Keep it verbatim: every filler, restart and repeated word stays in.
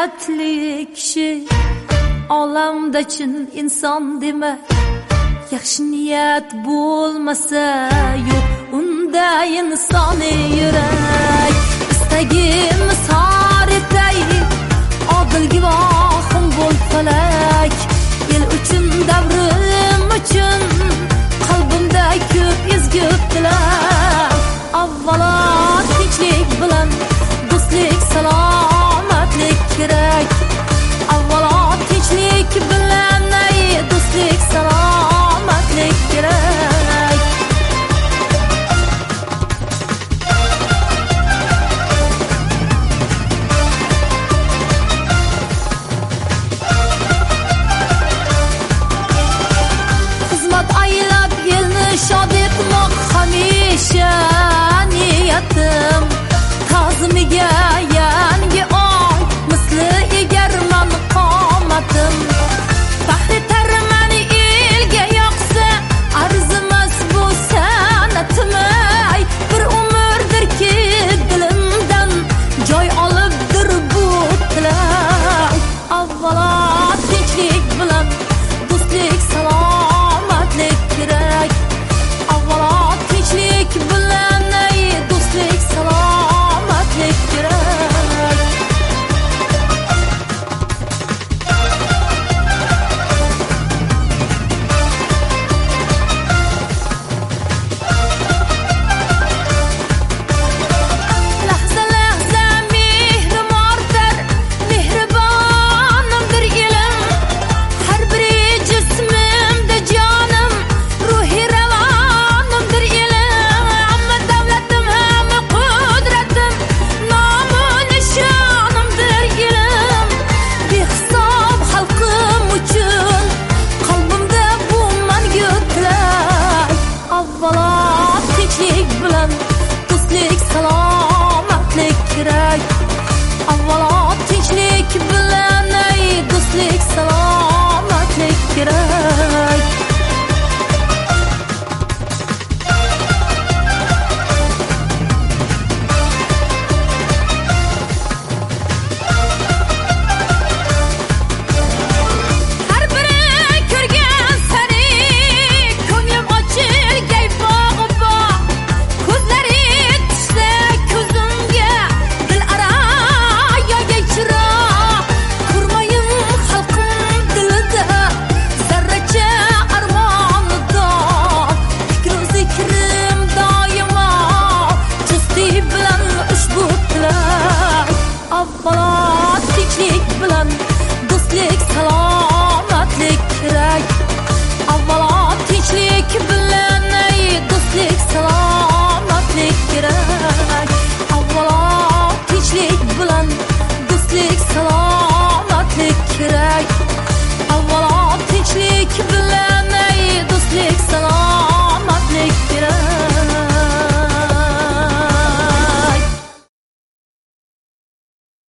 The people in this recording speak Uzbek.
niyatli kishi olamda chin inson demak. Yaxshi niyat bo'lmasa yo'q unda insoniy yurak. Istagimiz har etay odil guvohim bo'l falak. El uchun davrim uchun qalbimda ko'p ezgu tilak. Avvalo tinchlik bilan do'stlik salomatlik kerak. Avvalo tinchlik bilan do'stlik salomatlik kerak. Xizmat aylab elni shod etmoq hamisha niyatim. Ta'zimiga yangi oy misli egarman qomatim. Faxri tarmani elga yoqsa arzimas bu sanatim. Bir umrdirki dilimdan joy olibdir bu tilak. Avvalo tinchlik bilan do'stlik salomatlik kerak. Avvalo tinchlik bilan do'stlik salomatlik kerak. Lahza lahza mehrim ortar, mehribonimdir elim. Har biri jismimda jonim, ruhi ravonimdir elim. Hamma davlatim, hamma qudratim, nomu nishonimdir elim. Behisob xalqim uchun qalbimda bu mangu tilak. Avvalo tinchlik bilan do'stlik salomatlik kerak. Avvalo tinchlik bilan do'stlik salomatlik kerak. Har biri ko'rgan sani ko'nglim ochilgay bog'i bog'. Ko'zlari tushsa ko'zimga dil aro yo'gay chiroq. Ko'rmayin xalqim dilida zarracha armonida. Fikru zikrim doimo justi bilan ushbu tilak. Avvalo tinchlik bilan do'stlik salom